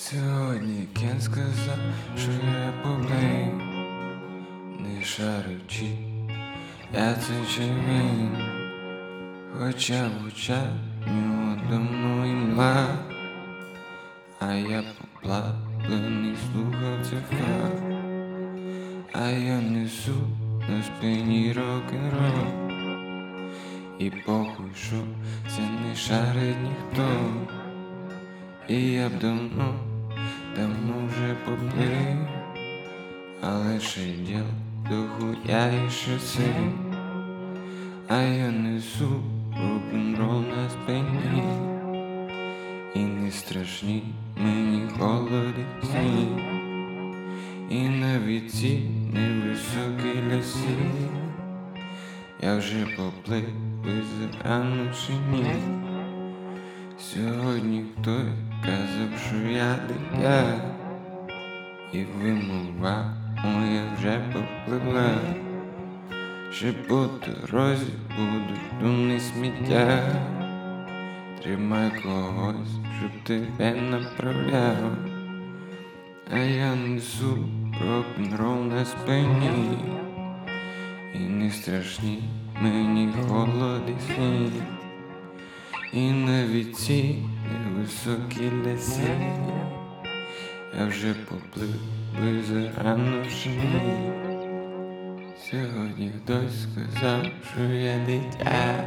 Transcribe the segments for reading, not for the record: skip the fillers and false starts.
Сьогодні Кен сказав, що я поплив, не шарючи, я це червень, хоча в очах нього давно імла, а я поплавлений слухав це факт, а я несу на спині рок-н-рол, і похуй, що це не шарить ніхто. І я б давно вже поплив, але ще діл до хуя і ще сил, а я несу рок-н-рол на спині, і не страшні мені холод і сніг, і навіть ці невисокі ліси. Я вже поплив без рано чи ні. Сьогодні хтось казав, що я дитя, і вимова моя вже попливла, ще по дорозі будуть дуни сміття. Тримай когось, щоб тебе направляв, а я несу рок-н-рол на спині, і не страшні мені холод і сніг, і навіть ці невисокі ліси. Я вже поплив би зарано чи ні. Сьогодні хтось сказав, що я дитя,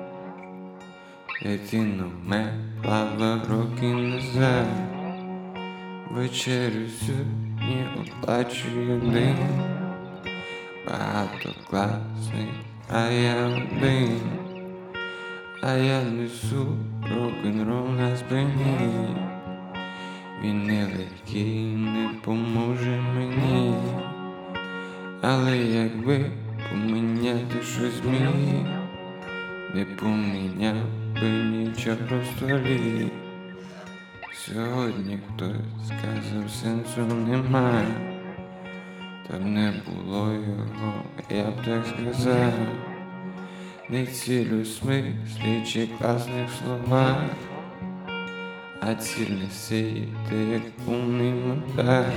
дитина ме плавав роки назад. Вечерю сьогодні оплачую один, багато класний, а я один. А я несу рок-н-рол на спині, він нелегкий, не поможе мені, але якби поміняти щось міг, не поміняв би нічого в столі. Сьогодні хтось сказав, сенсу нема, та не було його, я б так сказав. Не ціль у смислі чи класних словах, а ціль не сіяти, як умний монтаж.